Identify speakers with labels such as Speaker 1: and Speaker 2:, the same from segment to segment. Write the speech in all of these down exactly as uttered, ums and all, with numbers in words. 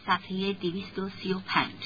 Speaker 1: صفحه دویست و سی و پنج.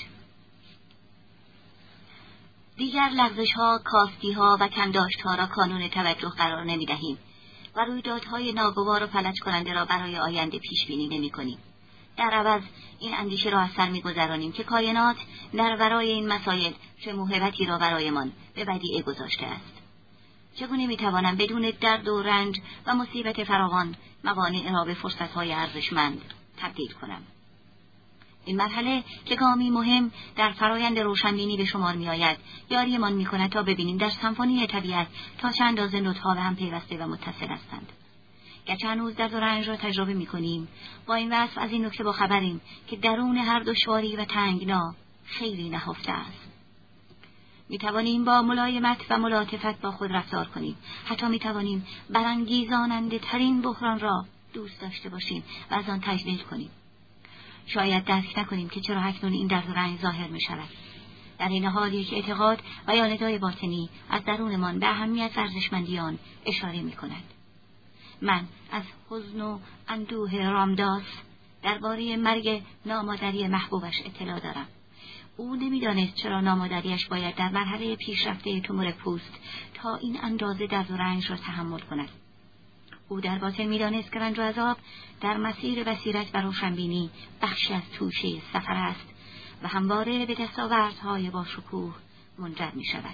Speaker 1: دیگر لغزش‌ها، کاستی‌ها و کنداشت‌ها را کانون توجه قرار نمی‌دهیم و رویدادهای ناگوار و فلج کننده را برای آینده پیش‌بینی نمی‌کنیم. در عوض این اندیشه را از سر می‌گذرانیم که کائنات در ورای این مسائل چه موهبتی را برایمان به ودیعه گذاشته است. چگونه می‌توانم بدون درد و رنج و مصیبت فراوان موانع را به فرصت‌های ارزشمند تبدیل کنم؟ این مرحله که گامی مهم در فرایند روشنبینی به شمار می‌آید، یاریمان می‌کند تا ببینیم در سمفونی طبیعت تا چه اندازه نوت‌ها به هم پیوسته و متصل هستند. گرچه هنوز درد و رنج را تجربه می‌کنیم، با این وصف از این نکته باخبریم که درون هر دشواری و تنگنا خیلی نهفته است. می‌توانیم با ملایمت و ملاطفت با خود رفتار کنیم. حتی می‌توانیم برانگیزاننده ترین بحران را دوست داشته باشیم و از آن تجلیل کنیم. شاید درک نکنیم که چرا اکنون این درد و رنج ظاهر می‌شود. در این حال یک اعتقاد و یا ندای باطنی از درونمان به اهمیت و ارزشمندی آن اشاره می‌کند. من از حزن و اندوه رامداس درباره مرگ نامادری محبوبش اطلاع دارم. او نمی‌دانست چرا نامادریش باید در مرحله پیشرفته تومور پوست تا این اندازه درد و رنج را تحمل کند. او در باطن می‌دانست که رنج و عذاب در مسیر بصیرت و روشنبینی بخشی از توشه سفر است و همواره به دستاوردهای با شکوه منجر می‌شود.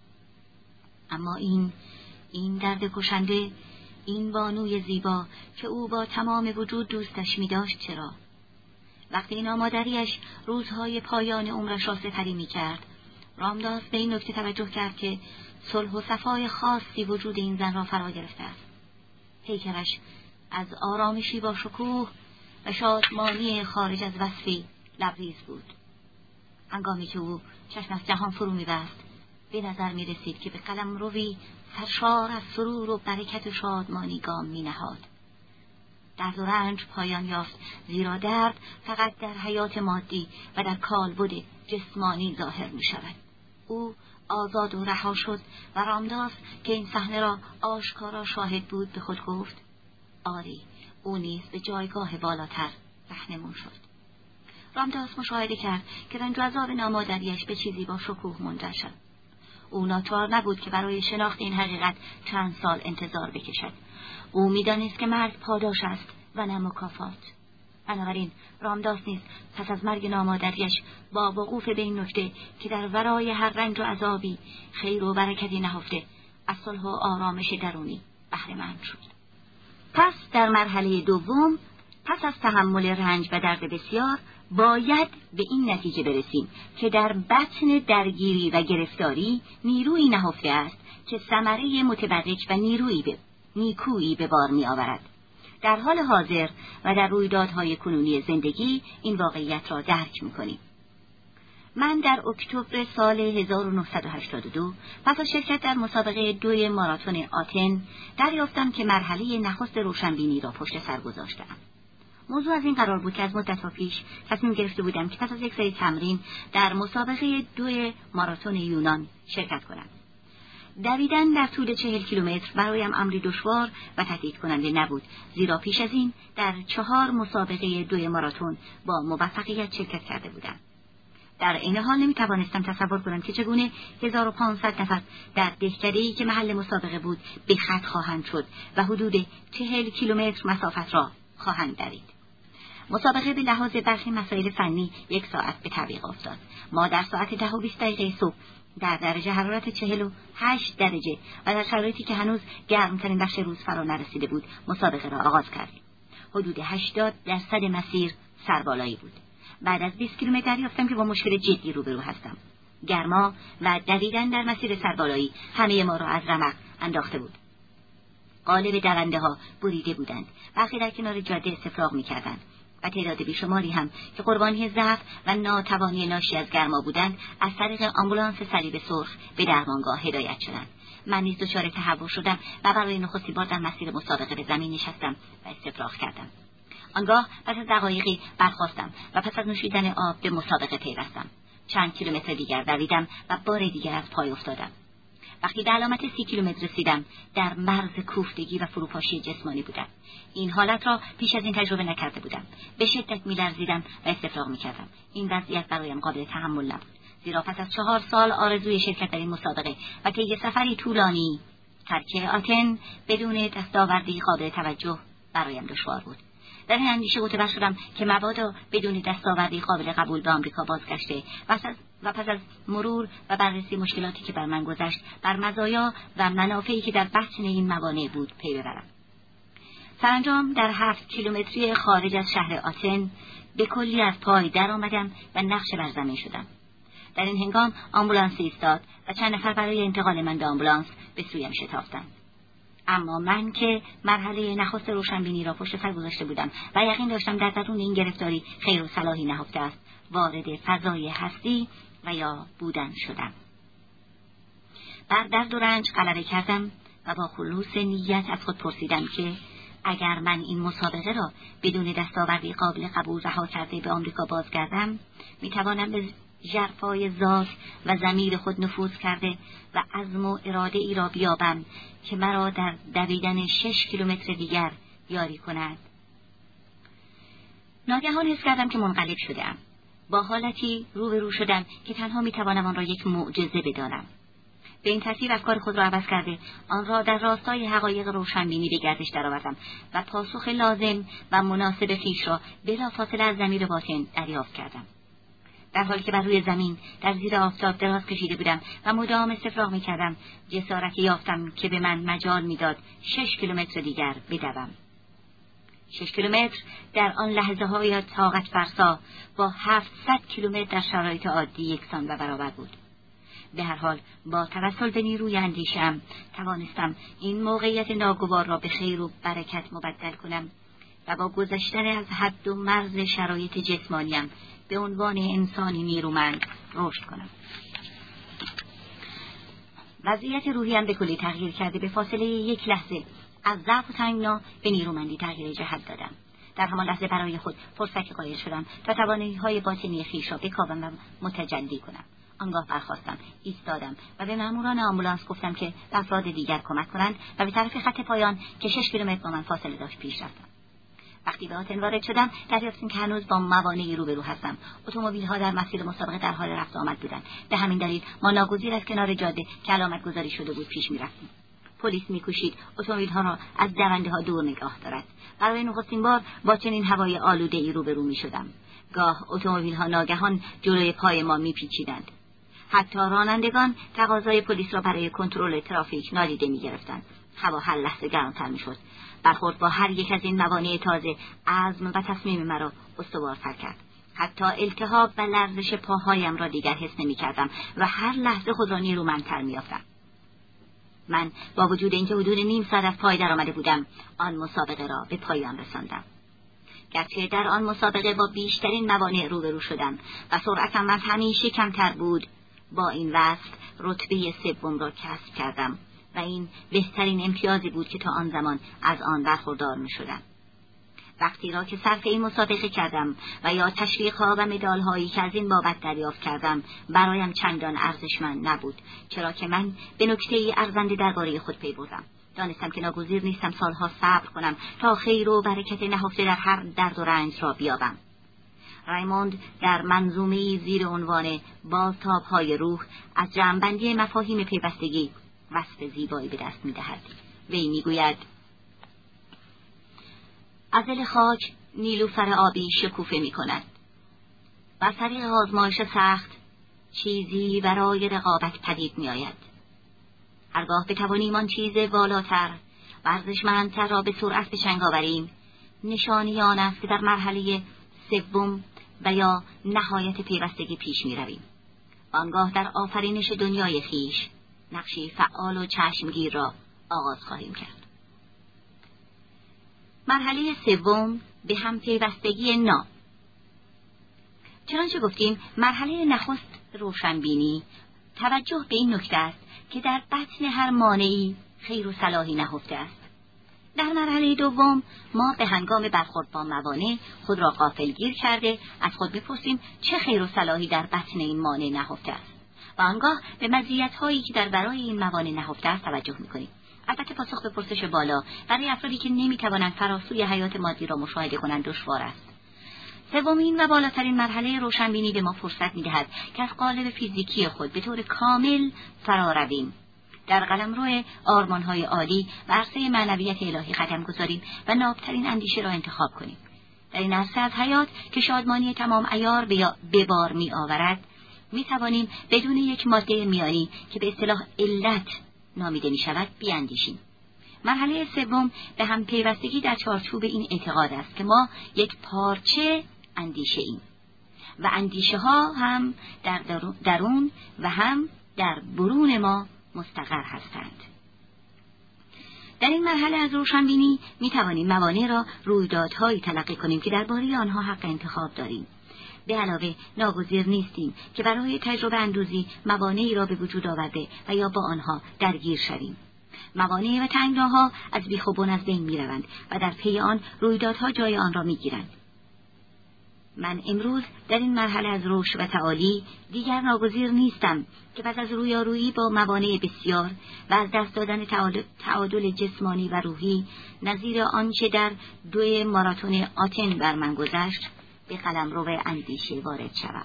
Speaker 1: اما این این درد کشنده، این بانوی زیبا که او با تمام وجود دوستش می‌داشت، چرا؟ وقتی نامادریش روزهای پایان عمرش را سپری می‌کرد، رامداس به این نکته توجه کرد که صلح و صفای خاصی وجود این زن را فرا گرفته است. پیکرش از آرامشی با شکوه و شادمانی خارج از وصفی لبریز بود. هنگامی که او چشم از جهان فرو می‌بست، به نظر می‌رسید که به قلمروی سرشار از سرور و برکت و شادمانی گام می‌نهاد. درد و رنج پایان یافت، زیرا درد فقط در حیات مادی و در کالبد جسمانی ظاهر می‌شود. او آزاد و رها شد و رامداس که این صحنه را آشکارا شاهد بود به خود گفت: آری، او نیز به جایگاه بالاتر رهنمون شد. رامداس مشاهده کرد که رنج و عذاب نامادریش به چیزی با شکوه منجر شد. او ناچار نبود که برای شناخت این حقیقت چند سال انتظار بکشد. او می‌دانست که مرگ پاداش است و نه مکافات. بنابراین رامداس نیز پس از مرگ نامادریش با وقوف به این نکته که در ورای هر رنج و عذابی خیر و برکتی نهفته، از صلح و آرامش درونی بهره مند شد. پس در مرحله دوم، پس از تحمل رنج و درد بسیار، باید به این نتیجه برسیم که در بطن درگیری و گرفتاری نیرویی نهفته است که ثمره متبرک و نیرویی به نیکویی به بار می آورد. در حال حاضر و در رویدادهای کنونی زندگی این واقعیت را درک می کنیم. من در اکتبر سال هزار و نهصد و هشتاد و دو پس از شرکت در مسابقه دوی ماراتون آتن دریافتم که مرحله نخست روشنبینی را پشت سر گذاشتم. موضوع از این قرار بود که از مدت‌ها پیش تصمیم گرفته بودم که پس از یک سری تمرین در مسابقه دوی ماراتون یونان شرکت کنم. دویدن در طول چهل کیلومتر برایم امری دشوار و تهدید کننده نبود، زیرا پیش از این در چهار مسابقه دوی ماراتون با موفقیت شرکت کرده بودم. در این حال نمی‌توانستم تصور کنم که چگونه هزار و پانصد نفر در دهکده‌ای که محل مسابقه بود به خط خواهند شد و حدود چهل کیلومتر مسافت را خواهند دوید. مسابقه به لحاظ برخی مسائل فنی یک ساعت به تعویق افتاد. ما در ساعت ده و بیست دقیقه صبح در درجه حرارت چهل و هشت درجه و در شرایطی که هنوز گرمترین بخش روز فرا نرسیده بود مسابقه را آغاز کردیم. حدود هشتاد درصد مسیر سربالایی بود. بعد از بیست کیلومتر دریافتم که با مشکل جدی روبرو هستم. گرما و دویدن در مسیر سربالایی همه ما را از رمق انداخته بود. قالب دونده ها بریده بودند، برخی در کنار جاده استفراغ می‌کردند و تعداد بیشماری هم که قربانی ضعف و ناتوانی ناشی از گرما بودند از طریق آمبولانس صلیب سرخ به درمانگاه هدایت شدند. من نیز دچار تهوع شدم و برای نخستین بار در مسیر مسابقه به زمین نشستم و استفراغ کردم. آنگاه پس از دقایقی برخاستم و پس از نوشیدن آب به مسابقه پیوستم. چند کیلومتر دیگر دویدم و بار دیگر از پای افتادم. وقتی به علامت سی کیلومتر رسیدم در مرز کوفتگی و فروپاشی جسمانی بودم. این حالت را پیش از این تجربه نکرده بودم. به شدت می‌لرزیدم و استفراغ می‌کردم. این وضعیت برایم قابل تحمل نبود، زیرا پس از چهار سال آرزوی شرکت در این مسابقه و طی سفری طولانی، ترک آتن بدون دستاوردی قابل توجه برایم دشوار بود. در این اندیشه متوجه شدم که مبادا بدون دستاوردی قابل قبول به آمریکا بازگشته و پس از مرور و بررسی مشکلاتی که بر من گذشت، بر مزایا و منافعی که در بطن این موانع بود پی ببرم. سرانجام در هفت کیلومتری خارج از شهر آتن به کلی از پای در آمدم و نقش بر زمین شدم. در این هنگام آمبولانس ایستاد و چند نفر برای انتقال من به آمبولانس به سویم شتافتند. اما من که مرحله نخست روشنبینی را پشت سر گذاشته بودم و یقین داشتم در درون این گرفتاری خیر و صلاحی نهفته است، وارد فضای هستی و یا بودن شدم. بر درد و رنج غلبه کردم و با خلوص نیت از خود پرسیدم که اگر من این مسابقه را بدون دستاوردی قابل قبول رها کرده به آمریکا بازگردم، میتوانم به ژرفای ذات و ضمیر خود نفوذ کرده و عزم و اراده ای را بیابم که مرا در دویدن شش کیلومتر دیگر یاری کند. ناگهان حس کردم که منقلب شدم. با حالتی روبرو شدم که تنها میتوانم آن را یک معجزه بدانم. به این ترتیب افکار خود را عوض کرده آن را در راستای حقایق روشنبینی به گردش درآوردم و پاسخ لازم و مناسب خویش را بلافاصله از ضمیر باطن دریافت کردم. در حالی که بر روی زمین در زیر آفتاب دراز کشیده بودم و مدام استفراغ می‌کردم، جسارتی یافتم که به من مجال می‌داد شش کیلومتر دیگر بدوم. شش کیلومتر در آن لحظه‌های طاقت فرسا با هفتصد کیلومتر در شرایط عادی یکسان و برابر بود. به هر حال با توسل به نیروی اندیشه‌ام توانستم این موقعیت ناگوار را به خیر و برکت مبدل کنم و با گذشتن از حد و مرز شرایط جسمانیم به عنوان انسانی نیرومند رشد کنم. وضعیت روحیم به کلی تغییر کرده. به فاصله یک لحظه از ضعف و تنگنا به نیرومندی تغییر جهت دادم. در همان لحظه برای خود فرصتی قایل شدم تا توانایی‌های باطنی خویش را بکاوم و متجلی کنم. آنگاه برخاستم، ایستادم و به ماموران آمبولانس گفتم که به افراد دیگر کمک کنند و به طرف خط پایان که شش کیلومتر با من فاصله داشت پیش رفتم. وقتی به آتن وارد شدم، دریافتم که هنوز با موانعی روبرو هستم. اتومبیل‌ها در مسیر مسابقه در حال رفت آمد بودند. به همین دلیل ما ناگزیر از کنار جاده که علامت گذاری شده بود پیش می‌رفتیم. پلیس می‌کوشید اتومبیل‌ها را از دونده‌ها دور نگاه دارد. برای نخستین بار با چنین هوای آلوده‌ای روبرو می‌شدم. گاه اتومبیل‌ها ناگهان جلوی پای ما می‌پیچیدند. حتی رانندگان تقاضای پلیس را برای کنترل ترافیک نادیده می‌گرفتند. هوا هر لحظه گرمتر می‌شد. برخورد با هر یک از این موانع تازه عزم و تصمیم مرا استوارتر کرد. حتی التهاب و لرزش پاهایم را دیگر حس نمی‌کردم و هر لحظه خود را نیرومندتر می‌یافتم. من با وجود اینکه حدود نیم ساعت از پای درآمده بودم، آن مسابقه را به پایان رساندم. گرچه در آن مسابقه با بیشترین موانع روبرو شدم و سرعتم از همیشه کمتر بود، با این وصف رتبه سوم را کسب کردم و این بهترین امتیازی بود که تا آن زمان از آن برخوردار می شدم. وقتی را که صرف این مسابقه کردم و یا تشویق‌ها و مدال‌هایی که از این بابت دریافت کردم برایم چندان ارزشمند نبود، چرا که من به نکته‌ای ارزنده درباره خود پی بردم. دانستم که ناگزیر نیستم سالها صبر کنم تا خیر و برکت نهفته در هر درد و رنج را بیابم. رایموند در منظومه‌ای زیر عنوان بازتاب‌های روح از جمع‌بندی مفاهیم پیوستگی وصف زیبایی به دست می‌دهد. وی می‌گوید: از دل خاک نیلوفر آبی شکوفه می‌کند. بر طریق آزمایش سخت چیزی برای رقابت پدید می‌آید. هرگاه بتوانیم آن چیز والاتر و ارزشمندتر را به سرعت به چنگ آوریم، نشانی آن است که در مرحله سوم و یا نهایت پیوستگی پیش می‌رویم. آنگاه در آفرینش دنیای خویش نقشی فعال و چشمگیر را آغاز خواهیم کرد. مرحله سوم به هم پیوستگی نا. چنانچه گفتیم، مرحله نخست روشنبینی توجه به این نکته است که در بطن هر مانعی خیر و صلاحی نهفته است. در مرحله دوم ما به هنگام برخورد با موانع خود را غافلگیر کرده از خود می‌پرسیم چه خیر و صلاحی در بطن این مانع نهفته است و آنگاه به مزیت‌هایی که در برای این موانع نهفته است توجه می‌کنیم. البته پاسخ به پرسش بالا برای افرادی که نمی‌توانند فراسوی حیات مادی را مشاهده کنند دشوار است. سومین و بالاترین مرحله روشنبینی به ما فرصت می‌دهد که از قالب فیزیکی خود به طور کامل فرا رویم. در قلمرو آرمان‌های عالی و عرصه معنویت الهی قدم گذاریم و نابترین اندیشه را انتخاب کنیم. در این عرصه از حیات که شادمانی تمام عیار به بار می‌آورد، می‌توانیم بدون یک ماده میانی که به اصطلاح علت نامیده می‌شود بیاندیشیم. مرحله سوم به هم پیوستگی در چارچوب این اعتقاد است که ما یک پارچه اندیشه ایم و اندیشه ها هم در درون و هم در برون ما مستقر هستند. در این مرحله از روشنبینی می توانیم موانع را رویدادهایی تلقی کنیم که درباره آنها حق انتخاب داریم. به علاوه ناگزیر نیستیم که برای تجربه اندوزی موانعی را به وجود آورده و یا با آنها درگیر شویم. موانع و تنگناها از بیخ و بن از بین می روند و در پی آن رویدادها جای آن را می گیرند. من امروز در این مرحله از رشد و تعالی دیگر ناگزیر نیستم که پس از رویارویی با موانع بسیار و از دست دادن تعادل جسمانی و روحی نظیر آنچه در دوی ماراتون آتن بر من گذشت به قلمرو اندیشه وارد شوم.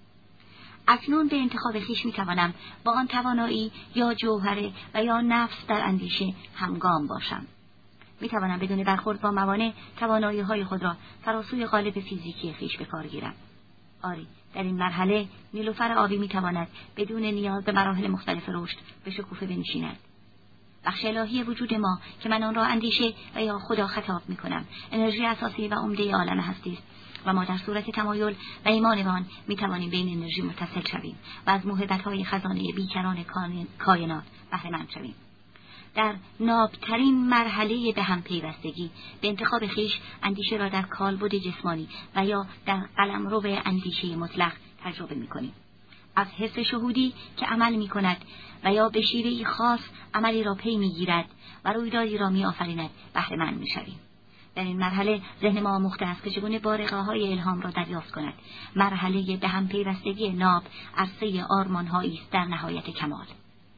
Speaker 1: اکنون به انتخاب خویش میتوانم با آن توانایی یا جوهره و یا نفس در اندیشه همگام باشم. میتوانم بدون برخورد با موانع توانایی های خود را فراسوی قالب فیزیکی خویش به کار گیرم. آری، در این مرحله نیلوفر آبی میتواند بدون نیاز به مراحل مختلف رشد به شکوفه بنشیند. بخش الهی وجود ما که من آن را اندیشه و یا خدا خطاب میکنم، انرژی اساسی و عمده عالم هستی است و ما در صورت تمایل و ایمان به آن میتوانیم به این انرژی متصل شویم و از موهبت‌های خزانه بیکران کائنات بهره مند شویم. در نابترین مرحله به هم پیوستگی به انتخاب خویش اندیشه را در کالبد جسمانی و یا در قلمرو اندیشه مطلق تجربه می‌کنیم. از حس شهودی که عمل می‌کند و یا به شیوهی خاص عملی را پی می‌گیرد و رویدادی را می‌آفریند بهره مند می‌شویم. در این مرحله ذهن ما آموخته است که چگونه بارقه‌های الهام را دریافت کند. مرحله به هم پیوستگی ناب عرصه آرمان‌هایی است در نهایت کمال.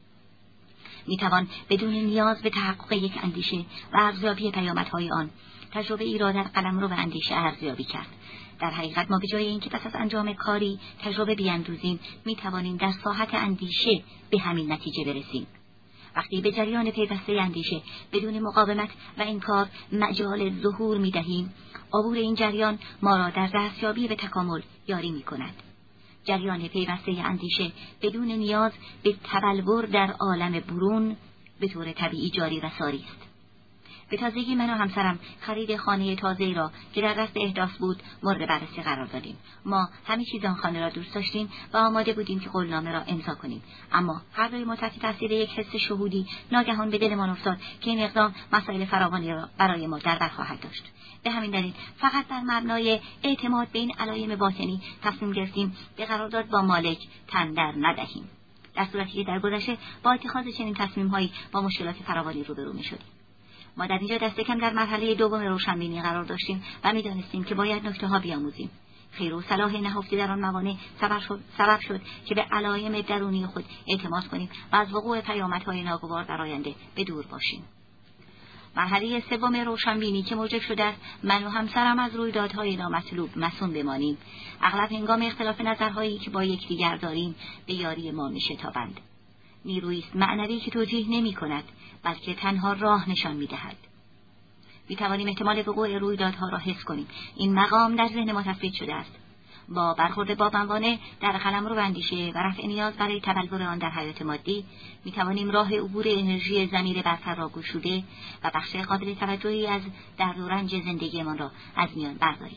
Speaker 1: میتوان بدون نیاز به تحقق یک اندیشه و ارزیابی پیامدهای آن تجربه ای را در قلمرو و اندیشه ارزیابی کرد. در حقیقت ما به جای اینکه پس از انجام کاری تجربه بیاندوزیم میتوانیم در ساحت اندیشه به همین نتیجه برسیم. وقتی به جریان پیوسته اندیشه بدون مقاومت و انکار مجال ظهور میدهیم، عبور این جریان ما را در دستیابی به تکامل یاری میکند. جریان پیوسته اندیشه بدون نیاز به تبلور در عالم برون به طور طبیعی جاری و ساری است. به تازگی من و همسرم خرید خانه تازه‌ای را که در دست احداث بود مورد بررسی قرار دادیم. ما همه چیز آن خانه را دوست داشتیم و آماده بودیم که قولنامه را امضا کنیم، اما هر دوی ما تحت تاثیر یک حس شهودی ناگهان به دلمان افتاد که این اقدام مسائل فراوانی را برای ما در بر خواهد داشت. به همین دلیل فقط بر مبنای اعتماد به این علایم باطنی تصمیم گرفتیم به قرارداد با مالک تن در ندهیم، در صورتی که در گذشته با اتخاذ چنین تصمیم‌هایی با مشکلات فراوانی روبرو می‌شدیم. ما در اینجا دست کم در مرحله دوم روشنبینی قرار داشتیم و می‌دانستیم که باید نکته‌ها بیاموزیم. خیر و صلاح نهفته در آن موانع سبب شد, سبب شد که به علایم درونی خود اعتماد کنیم و از وقوع پیامدهای ناگوار در آینده به دور باشیم. مرحله سوم روشنبینی که موجب شده است من و همسرم از رویدادهای نامطلوب مصون بمانیم، اغلب هنگام اختلاف نظرهایی که با یکدیگر داریم به یاری ما می‌شتابند. نیرویی است معنوی که توجیه نمی‌کند، بلکه تنها راه نشان می‌دهد. می‌توانیم احتمال وقوع رویدادها را حس کنیم. این مقام در ذهن ما تثبیت شده است. با برخورد با موانع در قلمرو اندیشه و رفع نیاز برای تبلور آن در حیات مادی می‌توانیم راه عبور انرژی ضمیر برتر را گشوده و بخش قابل توجهی از درد و رنج زندگیمان را از میان برداریم.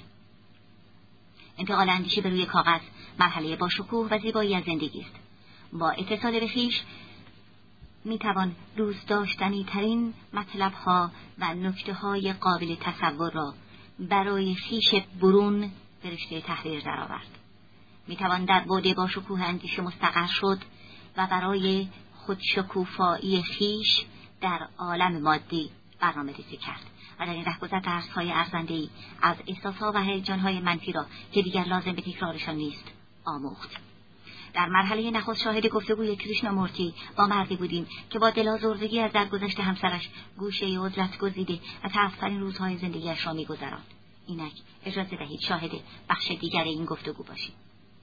Speaker 1: انتقال اندیشه به روی کاغذ مرحله با شکوه و زیبایی از زندگی است. با اتصال به خویش میتوان دوست داشتنی ترین مطلب ها و نکته های قابل تصور را برای خویش برون به رشته تحریر درآورد. میتوان در بعد با شکوه اندیشه مستقر شد و برای خودشکوفایی خویش در عالم مادی برنامه ریزی کرد و در این رهگذر درس‌های ارزنده‌ای از احساس‌ها و هیجان‌های منفی را که دیگر لازم به تکرارشان نیست آموخت. در مرحله نخست شاهد گفتگوی کریشنامورتی با مردی بودیم که با دلازردگی از درگذشت همسرش گوشه عزلت گزیده و تلخترین روزهای زندگیش را می‌گذراند. اینک اجازه دهید شاهد بخش دیگر این گفتگو باشیم.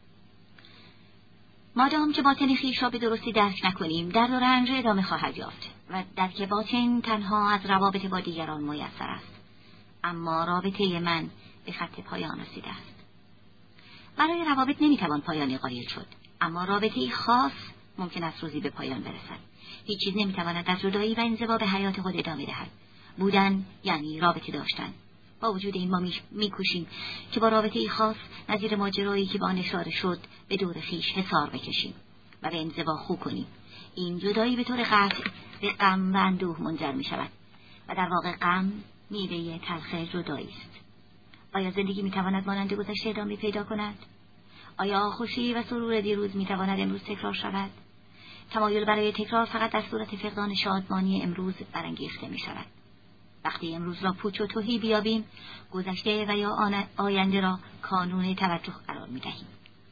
Speaker 1: مادام که باطن خویش را به درستی درک نکنیم، درد و رنج ادامه خواهد یافت و درک باطن تنها از روابط با دیگران میسر است. اما رابطه من به خط پایان رسیده است. برای روابط نمیتوان پایانی قائل شد، اما رابطه‌ای خاص ممکن است روزی به پایان برسد. هیچ چیز نمیتواند از جدایی و انزوا به حیات خود ادامه دهد. بودن یعنی رابطه داشتن. با وجود این ما میکوشیم که با رابطه‌ای خاص نظیر ماجرایی که با آن اشاره شد به دور خویش حصار بکشیم و به انزوا خو کنیم. این جدایی به طور قطع به غم و اندوه منجر می شود و در واقع غم میوه تلخ جدایی است. آیا زندگی میتواند مانند گذشته ادامه پیدا کند؟ آیا خوشی و سرور دیروز میتواند امروز تکرار شود؟ تمایل برای تکرار فقط در صورت فقدان شادمانی امروز برانگیخته می شود. وقتی امروز را پوچ و تهی بیابیم، گذشته و یا آینده را کانون توجه قرار می دهیم.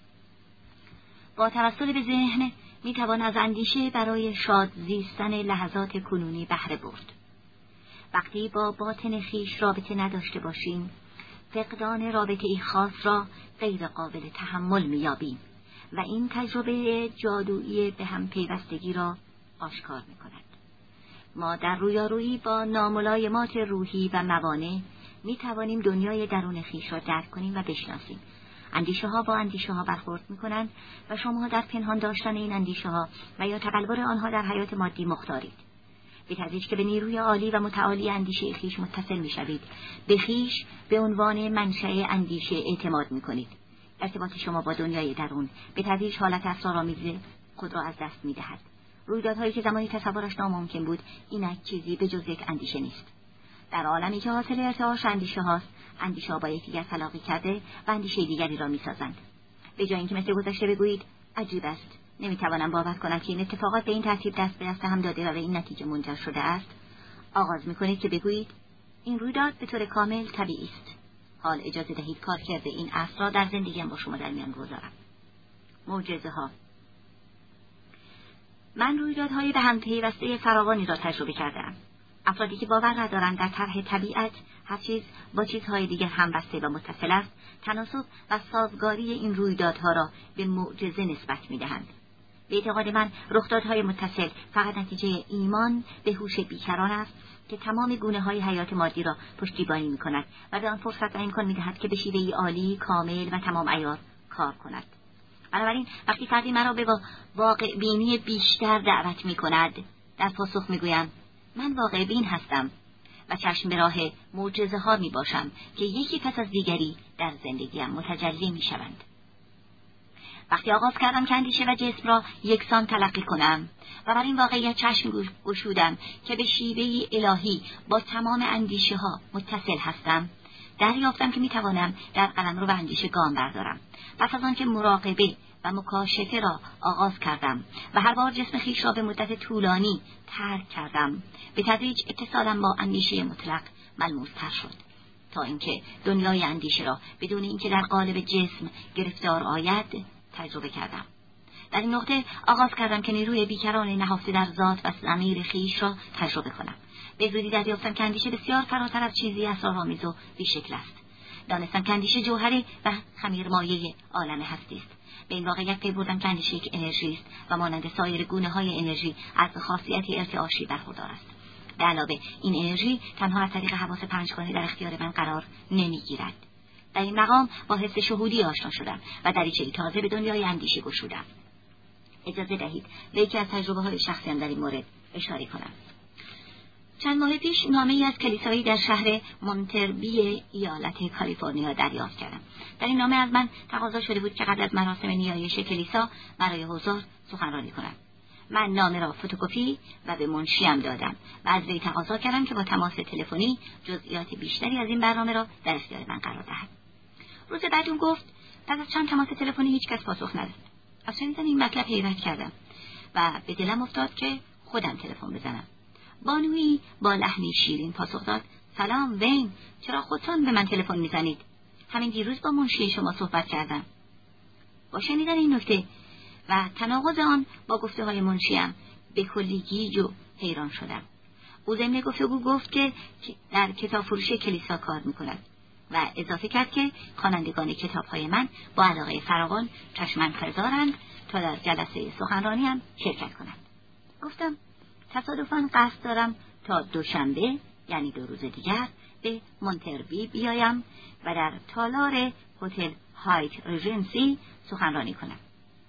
Speaker 1: با توسل به ذهن می توان از اندیشه برای شاد زیستن لحظات کنونی بهره برد. وقتی با باطن خویش رابطه نداشته باشیم، فقدان رابطه‌ای خاص را غیر قابل تحمل می یابیم و این تجربه جادویی به هم پیوستگی را آشکار می کند. ما در رویارویی با ناملایمات روحی و موانع می توانیم دنیای درون خویش را درک کنیم و بشناسیم. اندیشه ها با اندیشه ها برخورد می کنند و شما در پنهان داشتن این اندیشه ها و یا تبلور آنها در حیات مادی مختارید. به تدریج که به نیروی عالی و متعالی اندیشه خویش متصل می شوید، به خویش به عنوان منشأ اندیشه اعتماد می کنید. ارتباط شما با دنیای درون به تدریج حالت اسرارآمیز خود را از دست می دهد. رویدادهایی که زمانی تصورش ناممکن بود، اینک چیزی به جز یک اندیشه نیست. در عالمی که حاصل ارتعاش اندیشه هاست، اندیشه ها با یکدیگر تلاقی کرده و اندیشه دیگری را می سازند. به جای اینکه مثل گذشته بگویید عجیب است، نمیتوانم باور کنم که این اتفاقات به این ترتیب دست به دست هم داده و به این نتیجه منجر شده است، آغاز میکنید که بگویید این رویداد به طور کامل طبیعی است. حال اجازه دهید کار کرده این اصل را در زندگیم با شما در میان بگذارم. معجزه ها. من رویدادهای به هم پیوسته فراوانی را تجربه کردم. افرادی که باور ندارند در طرح طبیعت هر چیز با چیزهای دیگر همبسته و متصل است، تناسب و سازگاری این رویدادها را به معجزه نسبت می‌دهند. به اعتقاد من رخدادهای متصل فقط نتیجه ایمان به هوش بیکران است که تمام گونه‌های حیات مادی را پشتیبانی می‌کند و به آن فرصت و امکان می‌دهد که به شیوهی عالی، کامل و تمام عیار کار کند. بنابراین وقتی فردی مرا به واقع بینی بیشتر دعوت می‌کند، در پاسخ می‌گویم من واقع بین هستم و چشم به راه معجزه ها می باشم که یکی پس از دیگری در زندگیم متجلی می شوند. وقتی آغاز کردم که اندیشه و جسم را یکسان تلقی کنم و بر این واقعیت چشم گشودم که به شیوهی الهی با تمام اندیشه ها متصل هستم، دریافتم که می توانم در قلمرو و اندیشه گام بردارم. پس از آن که مراقبه و مکاشفه را آغاز کردم و هر بار جسم خویش را به مدت طولانی ترک کردم، به تدریج اتصالم با اندیشه مطلق ملموس‌تر شد تا اینکه دنیای اندیشه را بدون اینکه در قالب جسم گرفتار آید تجربه کردم. در این نقطه آغاز کردم که نیروی بیکران نهفته در ذات و ضمیر خویش را تجربه کنم. به زودی دریافتم که اندیشه بسیار فراتر از چیزی اسرارآمیز و بی‌شکل است. دانستم که اندیشه جوهری و خمیرمایه عالم هستی است. به این واقعیت پی بردم که اندیشه یک انرژی است و مانند سایر گونه‌های انرژی از خاصیتی ارتعاشی برخوردار است. به علاوه این انرژی تنها از طریق حواس پنجگانه در اختیار من قرار نمیگیرد. در این مقام با حس شهودی آشنا شدم و دریچه‌ای تازه به دنیای اندیشه گشودم. اجازه دهید به یکی از تجربه‌های شخصیم در این مورد اشاره کنم. چند ماه پیش نامه‌ای از کلیسایی در شهر مونتربی ایالت کالیفرنیا دریافت کردم. در این نامه از من تقاضا شده بود که قبل از مراسم نیایش کلیسا برای حضار سخنرانی کنم. من نامه را فتوکپی و به منشیم دادم و از وی تقاضا کردم که با تماس تلفنی جزئیات بیشتری از این برنامه را در اختیار من قرار دهد. روز بعد اون گفت پس از چند تماس تلفنی هیچ کس پاسخ نداد. از شنیدن این مطلب حیرت کردم و به دلم افتاد که خودم تلفن بزنم. بانویی با لحنی شیرین پاسخ داد: سلام وین، چرا خودتان به من تلفن میزنید؟ همین دیروز با منشی شما صحبت کردم. با شنیدن این نکته و تناقض آن با گفته های منشیم به کلی گیج و حیران شدم. او ضمن گفتگو گفت که در کتاب فروشی کلیسا کار میکند و اضافه کرد که خوانندگان کتاب های من با علاقه فراوان چشم انتظارند تا در جلسه سخنرانی هم شرکت کنند. گفتم تصادفاً قصد دارم تا دوشنبه، یعنی دو روز دیگر، به مونتروی بیایم و در تالار هتل هایت ریجنسی سخنرانی کنم.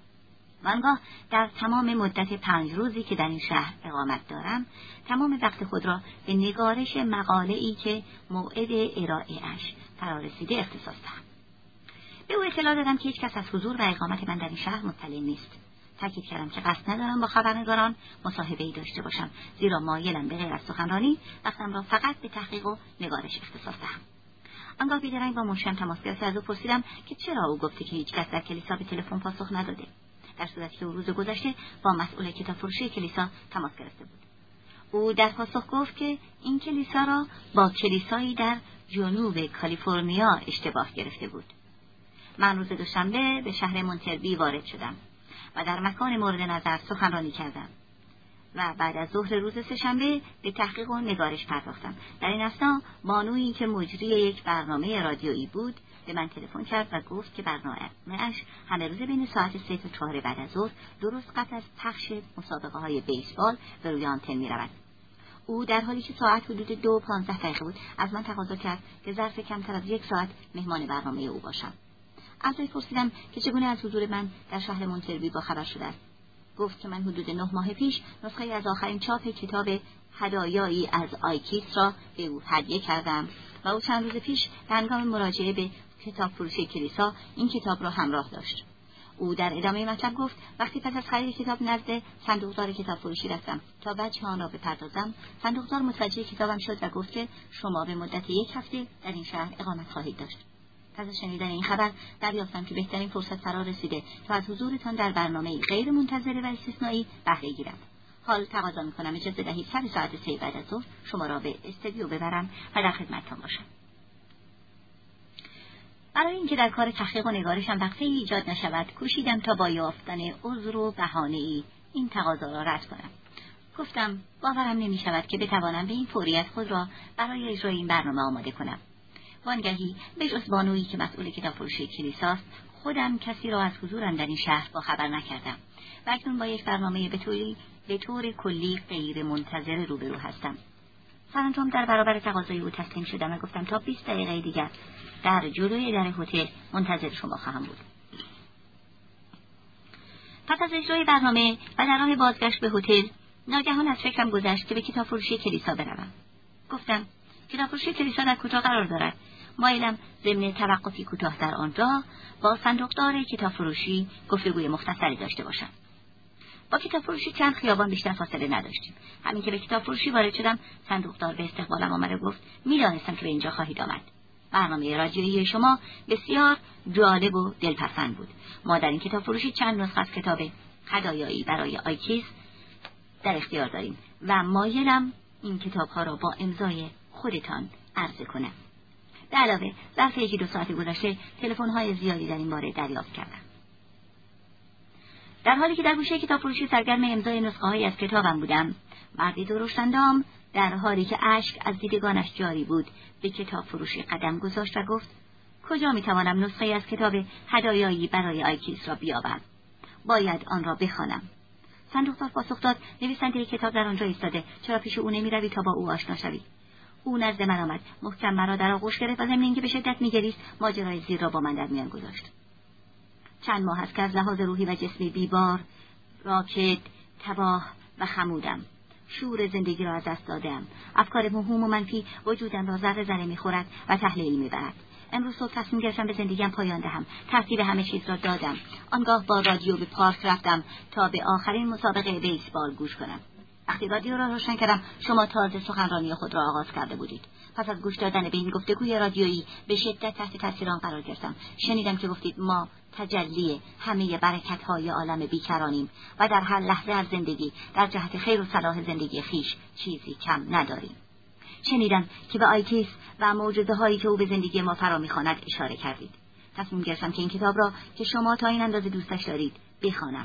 Speaker 1: آنگاه در تمام مدت پنج روزی که در این شهر اقامت دارم، تمام وقت خود را به نگارش مقاله‌ای که موعد ارائه‌اش فرا رسیده اختصاص دهم. به او اطلاع دادم که هیچ کس از حضور و اقامت من در این شهر مطلع نیست. تاکید کردم که قصد ندارم با خبرنگاران مصاحبه‌ای داشته باشم، زیرا مایلم به غیر از سخنرانی وقتم را فقط به تحقیق و نگارش اختصاص دهم. آنگاه بیدرنگ با منشیم تماس گرفته از او پرسیدم که چرا او گفته که هیچ کس در کلیسا به تلفن پاسخ نداده، در صورتی که او روز گذشته با مسئول کتاب فروشی کلیسا تماس گرفته بود. او در پاسخ گفت که این کلیسا را با کلیسایی در جنوب کالیفرنیا اشتباه گرفته بود. من روز دوشنبه به شهر مونتروی وارد شدم و در مکان مورد نظر سخنرانی کردم و بعد از ظهر روز سه‌شنبه به تحقیق و نگارش پرداختم. در این اثنا بانویی که مجری یک برنامه رادیویی بود به من تلفن کرد و گفت که برنامه‌اش همه روز بین ساعت سه تا چهار بعد از ظهر درست قبل از پخش مسابقه های بیسبال به روی آنتن می‌رود. او در حالی که ساعت حدود دو و پانزده دقیقه بود از من تقاضا کرد که ظرف کمتر از یک ساعت مهمان برنامه او باشم. از وی پرسیدم که چگونه از حضور من در شهر مونتروی با خبر شده است. گفت که من حدود نه ماه پیش نسخه از آخرین چاپ کتاب هدایایی از آیکیس را به او هدیه کردم و او چند روز پیش در هنگام مراجعه به کتاب فروشی کلیسا این کتاب را همراه داشت. او در ادامه مطلب گفت وقتی پس از خرید کتاب نزد صندوقدار کتاب فروشی رفتم تا وجه آن را بپردازم، صندوقدار متوجه کتابم شد و گفت که شما به مدت یک هفته در این شهر اقامت خواهید داشت. پس از شنیدن این خبر دریافتم که بهترین فرصت فرا رسیده تا از حضورتان در برنامه غیر منتظره و استثنایی بهره گیرم. حال تقاضا می‌کنم اجازه دهید سر ساعت سه بعد از ظهر شما را به استودیو ببرم و در خدمتتان باشم. برای اینکه در کار تحقیق و نگارشم وقفه ایجاد نشود، کوشیدم تا با یافتن عذر و بهانه‌ای این تقاضا را رد کنم. گفتم باورم نمی‌شود که بتوانم به این فوریت خود را برای اجرای این برنامه آماده کنم. وانگهی به جز بانویی که مسئول کتاب فروشی کلیساست، خودم کسی را از حضورم در این شهر با خبر نکردم و اکنون با یک برنامه به طوری به طور کلی غیر منتظره روبرو هستم. سرانجام در برابر تقاضای او تسلیم شدم و گفتم تا بیست دقیقه دیگر در جلوی در هتل منتظر شما خواهم بود. پس از اجرای برنامه و در راه بازگشت به هتل ناگهان از فکرم گذشت که به کتاب فروشی کلیسا بروم. گفتم کتاب فروشی کلیسا در کجا قرار دارد؟ مایلم ضمن توقفی کوتاه در آنجا با صندوقدار کتاب فروشی گفتگوی مختصری داشته باشم. با کتاب فروشی چند خیابان بیشتر فاصله نداشتیم. همین که به کتاب فروشی وارد شدم، صندوقدار به استقبالم آمد و گفت می‌دانستم که به اینجا خواهید آمد. برنامه رادیویی شما بسیار جالب و دلپسند بود. ما در این کتاب فروشی چند نسخه از کتاب هدایایی برای آیکیس در اختیار داریم و مایلم این کتاب‌ها را با امضای خودتان عرضه کنم. به علاوه ظرف یکی دو ساعت گذشته تلفن‌های زیادی در این باره دریافت کردم. در حالی که در گوشه کتاب فروشی سرگرم امضای نسخه‌هایی از کتابم بودم، مردی درشت‌اندام در حالی که اشک از دیدگانش جاری بود به کتاب فروشی قدم گذاشت و گفت کجا می‌توانم نسخه از کتاب هدایایی برای آیکیس را بیابم؟ باید آن را بخوانم. صندوقدار پاسخ داد نویسنده کتاب در آنجا ایستاده، چرا پیش او نمی‌روی تا با او آشنا شوی؟ او نزد من آمد، محکم مرا در آغوش گرفت و ضمن اینکه به شدت می‌گریست ماجرای زیر را با من در میان گذاشت. چند ماه است که از لحاظ روحی و جسمی بیبار، راکد، تباه و خمودم. شور زندگی را از دست دادم. افکار موهوم و منفی وجودم را ذره ذره می‌خورد و تحلیل می‌برد. امروز صبح تصمیم گرفتم به زندگیم پایان دهم. ترتیب همه چیز را دادم. آنگاه با رادیو به پارک رفتم تا به آخرین مسابقه بیسبال گوش کنم. وقتی رادیو را روشن کردم شما تازه سخنرانی خود را آغاز کرده بودید. پس از گوش دادن به این گفتگوی رادیویی به شدت تحت تاثیر آن قرار گرفتم. شنیدم که گفتید ما تجلی همه برکت‌های عالم بیکرانیم و در هر لحظه از زندگی در جهت خیر و صلاح زندگی خیش چیزی کم نداریم. شنیدم که به آیکیس و معجزه‌هایی که او به زندگی ما فرا می‌خواند اشاره کردید. تصمیم گرفتم که این کتاب را که شما تا این اندازه دوستش دارید بخوانم.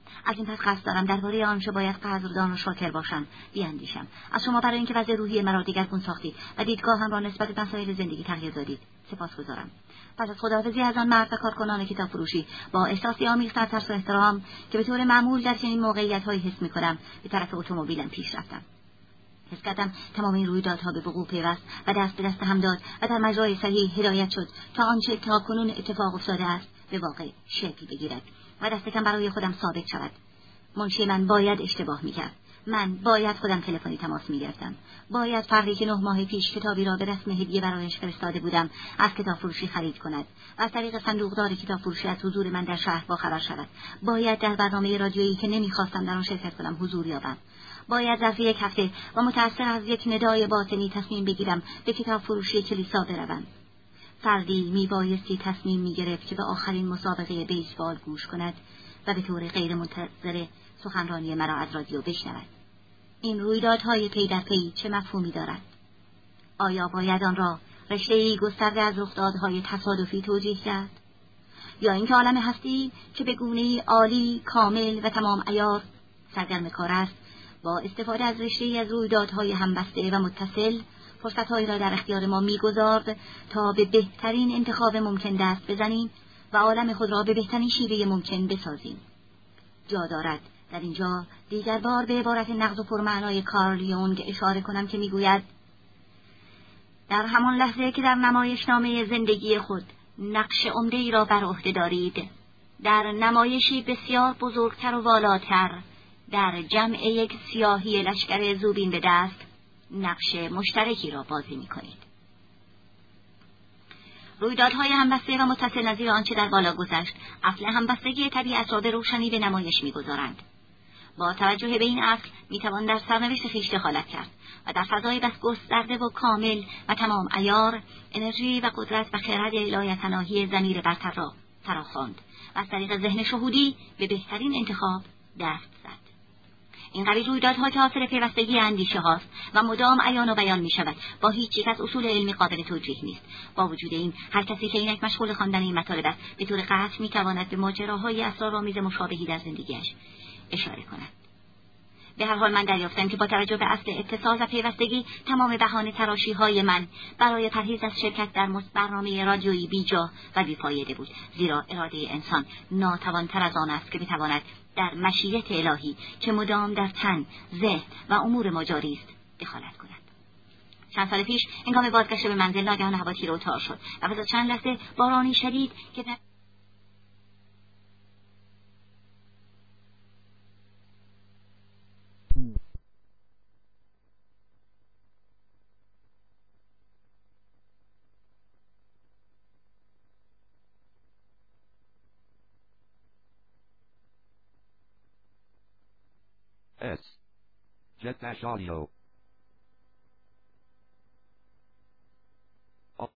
Speaker 1: از این پس قصد دارم درباره آنچه باید قدردان و شاکر باشم بیاندیشم. از شما برای اینکه وضع روحی مرا دگرگون ساختید و دیدگاهم را نسبت به مسائل زندگی تغییر دادید سپاسگزارم. پس از خداحافظی از آن مرد و کارکنان کتاب فروشی با احساسی عمیق در ترس و احترام که به طور معمول در چنین موقعیت‌هایی حس می‌کنم به طرف اتومبیلم پیش رفتم. حس کردم تمام این رویدادها به وقوع پیوست و دست به دست هم داد و در مجرای صحیح هدایت شد تا آنچه تا کنون اتفاق افتاده است به واقع شکل بگیرد و دست کم برای خودم ثابت شود. منشی من باید اشتباه میکرد. من باید خودم تلفنی تماس میگرفتم. باید فردی که نه ماه پیش کتابی را به رسم هدیه برایش فرستاده بودم از کتاب فروشی خرید کند و از طریق صندوقدار کتاب فروشی از حضور من در شهر باخبر شود. باید در برنامه رادیویی که نمیخواستم در آن شرکت کنم حضور یابم. باید ظرف یک هفته و متأثر از یک ندای باطنی تصمیم بگیرم به کتاب فروشی کلیسا بروم. فردی میبایستی تصمیم میگرفت که به آخرین مسابقه بیسبال گوش کند و به طور غیر منتظره سخنرانی مرا از رادیو بشنود. این رویدادهای پی در پی چه مفهومی دارد؟ آیا باید آن را رشته‌ای گسترده از رخدادهای تصادفی توجیه کرد؟ یا اینکه عالم هستی که به گونه‌ای عالی، کامل و تمام عیار سرگرم کار است، با استفاده از رشته‌ای از رویدادهای همبسته و متصل فرصت‌هایی را در اختیار ما می‌گذارد تا به بهترین انتخاب ممکن دست بزنیم و عالم خود را به بهترین شیوه ممکن بسازیم. جا دارد در اینجا دیگر بار به عبارت نغز و پرمعنای کارل یونگ اشاره کنم که میگوید در همان لحظه که در نمایشنامه زندگی خود نقش عمده‌ای را بر عهده دارید، در نمایشی بسیار بزرگتر و والاتر، در جمع یک سیاهی لشکر زوبین به دست، نقش مشترکی را بازی می‌کنید. رویدادهای همبسته و متصل نظیر آنچه در بالا گذشت، اصل همبستگی طبیعت را به روشنی به نمایش می‌گذارند. با توجه به این اصل می‌توان در سرنوشت خویش دخالت کرد و در فضای بس گسترده و کامل و تمام عیار انرژی و قدرت و خرد لایتناهی ضمیر برتر را فراخواند و از طریق ذهن شهودی به بهترین انتخاب دست زد. این قبیل رویدادها که حاصل پیوستگی اندیشه هاست و مدام عیان و بیان می شود، با هیچ یک از اصول علمی قابل توجیه نیست. با وجود این، هر کسی که اینک مشغول خواندن این مطالب است، به طور قطع می تواند به ماجراهای اسرارآمیز مشابهی در زندگیش اشاره کند. به هر حال من دریافتم که با توجه به اصل اتصال و پیوستگی، تمام بهانه تراشی های من برای پرهیز از شرکت در برنامه رادیویی بیجا و بیفایده بود، زیرا اراده انسان ناتوانتر از آن است که بتواند در مشیت الهی که مدام در تن، ذهن و امور ما جاری است دخالت کند. چند سال پیش هنگام بازگشت به منزل ناگهان هوا تیره و تار شد و پس از چند لحظه بارانی شدید که در
Speaker 2: S. Jet Dash Audio.